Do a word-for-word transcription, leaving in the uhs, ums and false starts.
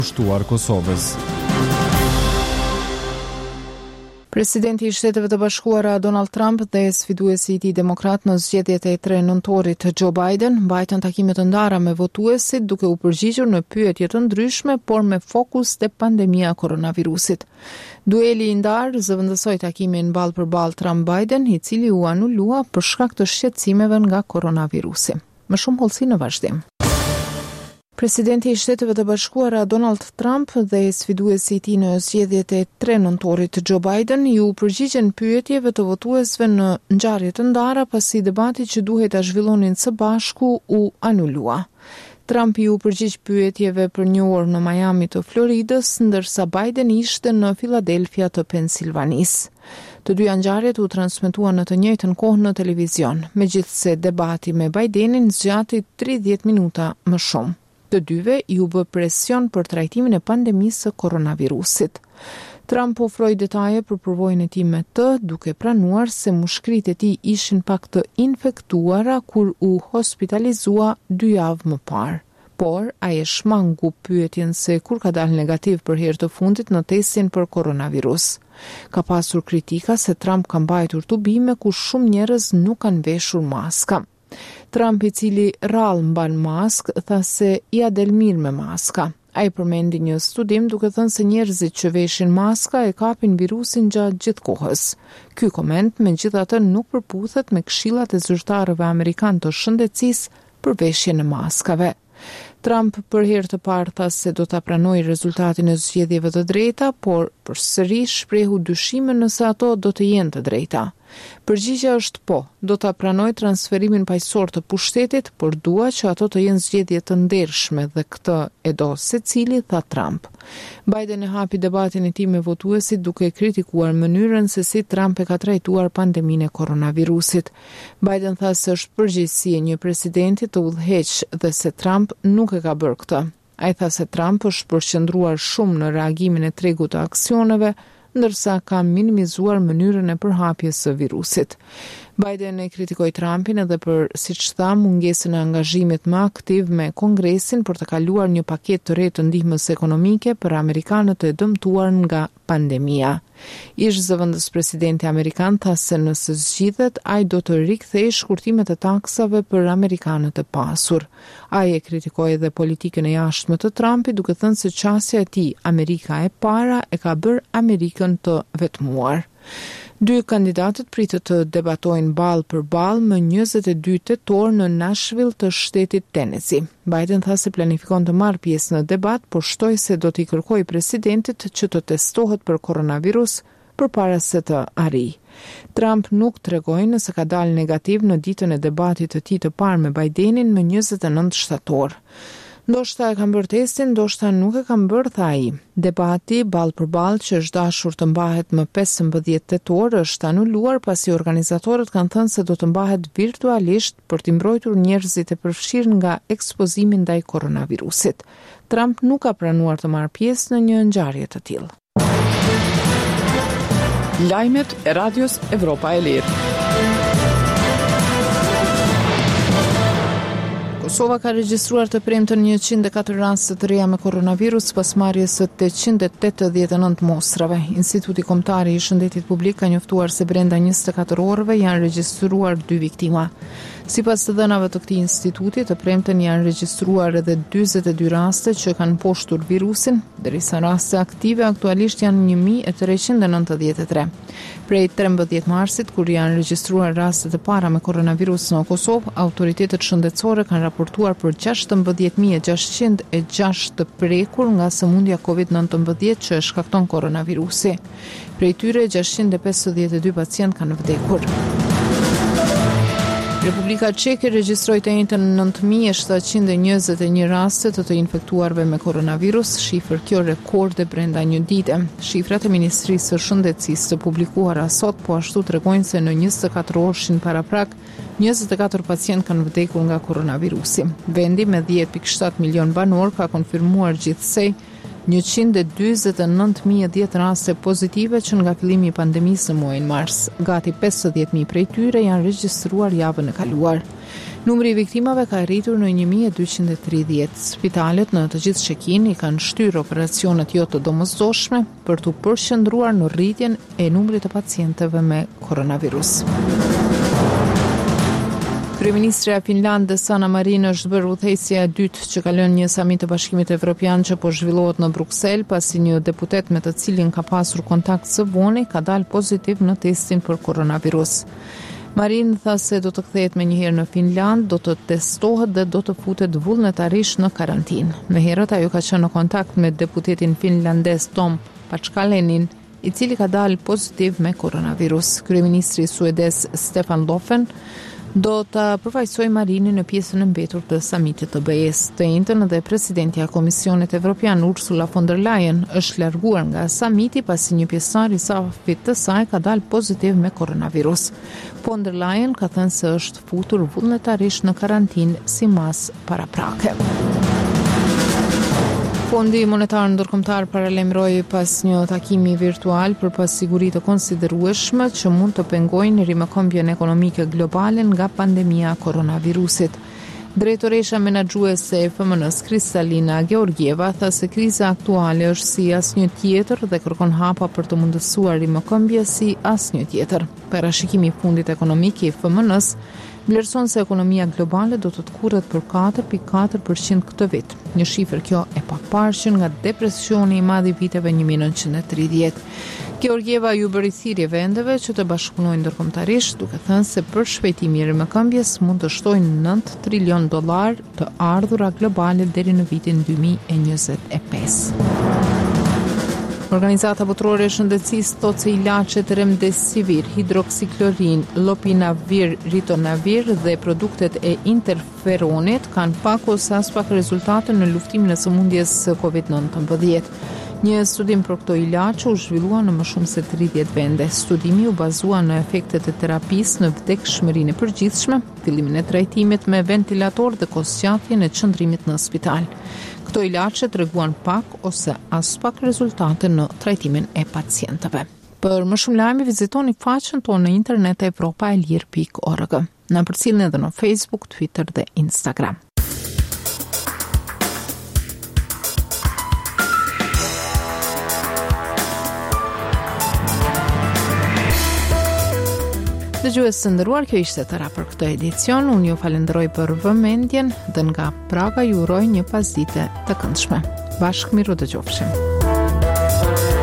shtuar Kosovës. Presidenti i Shteteve të Bashkuara Donald Trump dhe sfiduesi i tij demokrat në zgjedhjet e tre nëntorit Joe Biden mbajtën takime të ndara me votuesit duke u përgjigjur në pyetje të ndryshme, por me fokus te pandemia e koronavirusit. Dueli i ndarë zëvendësoi takimin ballë për ballë Trump-Biden, i cili u anulua për shkak të shqetësimeve nga koronavirusi. Më shumë hollësi në vazhdim. Presidenti i Shteteve të Bashkuara Donald Trump dhe sfiduesi i tij në zgjedhjet e tre nëntorit Joe Biden ju përgjigjen pyetjeve të votuesve në ngjarje të ndara pasi debati që duhej ta zhvillonin së bashku u anulua. Trump ju përgjigj pyetjeve për një orë në Miami të Floridës, ndërsa Biden ishte në Philadelphia të Pensilvanisë. Të dyja ngjarjet u transmetuan në të njëjtën kohë në televizion, megjithse debati me Bidenin zgjati tridhjetë minuta më shumë. Të dyve ju bë presion për trajtimin e pandemisë së koronavirusit. Trump ofroi detaje për përvojën e tij me të, duke pranuar se mushkritë e tij ishin pak të infektuara kur u hospitalizua dy javë më parë. Por ai e shmangu pyetjen se kur ka dalë negativ për herë të fundit në testin për koronavirus. Ka pasur kritika se Trump ka mbajtur tubime ku shumë njerëz nuk kanë veshur maska. Trump, i cili rrallë mban mask, tha se ia del mirë me maska. Ai përmendi një studim duke thënë se njerëzit që veshin maska e kapin virusin gjatë gjithë kohës. Ky koment megjithatë nuk përputhet me këshillat e zyrtarëve amerikanë të shëndetësisë për veshjen e maskave. Trump për herë të parë tha se do ta pranojë rezultatin e zgjedhjeve të drejta, por përsëri shprehu dyshime nëse ato do të jenë të drejta. Përgjigjja është po, do ta pranoj transferimin paqësor të pushtetit, por dua që ato të jenë zgjedhje të ndershme dhe këtë e do secili, tha Trump. Biden e hapi debatin e tij me votuesit duke kritikuar mënyrën se si Trump e ka trajtuar pandeminë e koronavirusit. Biden tha se është përgjegjësi e një presidenti të udhëheq dhe se Trump nuk e ka bërë këtë. Ai tha se Trump është përqendruar shumë në reagimin e tregut të aksioneve, ndërsa ka minimizuar mënyrën e përhapjes së virusit. Biden e kritikoi Trumpin edhe për, siç tha, mungesën e angazhimit më aktiv me Kongresin për të kaluar një paketë të re të ndihmës ekonomike për amerikanët e dëmtuar nga pandemia. Ish zëvendës presidenti amerikan tha se nëse zgjidhet, ai do të rikthejë shkurtimet e taksave për amerikanët e pasur. Ai e kritikoi edhe politikën e jashtme të Trumpit, duke thënë se qasja e tij, Amerika e para, e ka bërë Amerikën të vetmuar. Dy kandidatët pritet të debatojnë ballë për ballë më njëzet e dy tetor në Nashville të shtetit Tennessee. Biden tha se planifikon të marrë pjesë në debat, por shtoi se do t'i kërkojë presidentit që të testohet për koronavirus përpara se të arrijë. Trump nuk tregoi nëse ka dalë negativ në ditën e debatit të tij të parë me Bidenin më njëzet e nëntë shtator. Ndoshta e kam bërë testin, ndoshta nuk e kam bërë, tha ai. Debati ballë për ballë që është dashur të mbahet më pesëmbëdhjetë tetor është anuluar pasi organizatorët kanë thënë se do të mbahet virtualisht për t'i mbrojtur njerëzit e përfshirë nga ekspozimi ndaj koronavirusit. Trump nuk ka pranuar të marrë pjesë në një ngjarje të tillë. Lajmet e Radios Evropa e Lirë. Kosova ka regjistruar të premten njëqind e katër raste të reja me koronavirus pas marrjes së tetëqind e tetëdhjetë e nëntë mostrave. Instituti Kombëtar i Shëndetit Publik ka njoftuar se brenda njëzet e katër orëve janë regjistruar dy viktima. Sipas të dhënave të këtij instituti, të premten janë regjistruar edhe dyzet e dy raste që kanë poshtur virusin, derisa raste aktive aktualisht janë një mijë e treqind e nëntëdhjetë e tre. Prej trembëdhjetë marsit, kur janë regjistruar rastet e para me koronavirus në Kosovë, autoritetet shëndetësore kanë raportuar për gjashtëmbëdhjetë mijë e gjashtëqind e gjashtë të prekur nga sëmundja kovid nëntëmbëdhjetë që e shkakton koronavirusi. Prej tyre gjashtëqind e pesëdhjetë e dy pacientë kanë vdekur. Republika Çeke regjistroi të njëjtën nëntë mijë e shtatëqind e njëzet e një raste të të infektuarve me koronavirus, shifër kjo rekorde brenda një dite. Shifrat e Ministrisë së Shëndetësisë të publikuara sot po ashtu tregojnë se në njëzet e katër orëshin paraprak, njëzet e katër pacient kanë vdekur nga koronavirusi. Vendi me dhjetë pikë shtatë milion banor ka konfirmuar gjithsej njëqind e dyzet e nëntë mijë e dhjetë raste pozitive që nga fillimi i pandemisë në muajin mars. Gati pesëdhjetë mijë prej tyre janë regjistruar javën e kaluar. Numri i viktimave ka rritur në një mijë e dyqind e tridhjetë. Spitalet në të gjithë Shekin i kanë shtyrë operacionet jo të domosdoshme për të përqendruar në rritjen e numrit të pacientëve me koronavirus. Kryeministra e Finlandës Sanna Marin është bërë udhëheqësja e dytë që ka lënë një samit të Bashkimit Evropian që po zhvillohet në Bruksel pasi një deputet me të cilin ka pasur kontakt së voni ka dalë pozitiv në testin për koronavirus. Marin tha se do të kthehet me njëherë në Finland, do të testohet dhe do të futet vullnetarisht në karantinë. Më herët ajo ka qenë në kontakt me deputetin finlandes Tom Pachkalenin, i cili ka dalë pozitiv me koronavirus. Kryeministri suedez Stefan Löfven do të përfaqësoj Marinin në pjesën e mbetur të samitit të B E-s. Të njëjtën edhe presidentja e Komisionit Evropian Ursula von der Leyen është larguar nga samiti pasi një pjesëtar i stafit të saj ka dalë pozitiv me koronavirus. Von der Leyen ka thënë se është futur vullnetarisht në karantinë si mas paraprake. Fondi monetar ndërkombëtar paralajmëroi pas një takimi virtual për pasiguri të konsiderueshme që mund të pengojnë rimëkëmbjen ekonomike globale nga pandemia e koronavirusit. Drejtoresha menaxhuese e F M N-s Kristalina Georgieva tha se kriza aktuale është si asnjë tjetër dhe kërkon hapa për të mundësuar rimëkëmbje si asnjë tjetër. Parashikimi i fundit ekonomik i F M N-s vlerëson se ekonomia globale do të të kurret për katër pikë katër përqind këtë vit. Një shifër kjo e paparshëm nga depresioni i madh i viteve një mijë e nëntëqind e tridhjetë. Georgieva ju bëri thirrje vendeve që të bashkëpunojnë ndërkombëtarisht, duke thënë se për shpejtimi i rimëkëmbjes mund të shtojnë nëntë trilion dollar të ardhura globale deri në vitin dy mijë e njëzet e pesë. Organizata Botërore e Shëndetësisë thotë se ilaçet Remdesivir, hidroksiklorin, lopinavir, ritonavir dhe produktet e interferonit kanë pak ose as pak rezultate në luftimin e sëmundjes covid nëntëmbëdhjetë. Një studim për këto ilaçe u zhvillua në më shumë se tridhjetë vende. Studimi u bazua në efektet e terapisë në vdekshmërinë e përgjithshme, fillimin e trajtimit me ventilator dhe kosqatjen e qëndrimit në spital. Këto ilaçe treguan pak ose as pak rezultate në trajtimin e pacientëve. Për më shumë lajme vizitoni faqen tonë në internet evropa e lir pikë org. Na përcjellni edhe në Facebook, Twitter dhe Instagram. Dëgjues të nderuar, kjo ishte tëra për këtë edicion. Unë ju falenderoj për vëmendjen dhe nga Praga ju uroj një pasdite të këndshme. Bashkë miru dëgjofshim.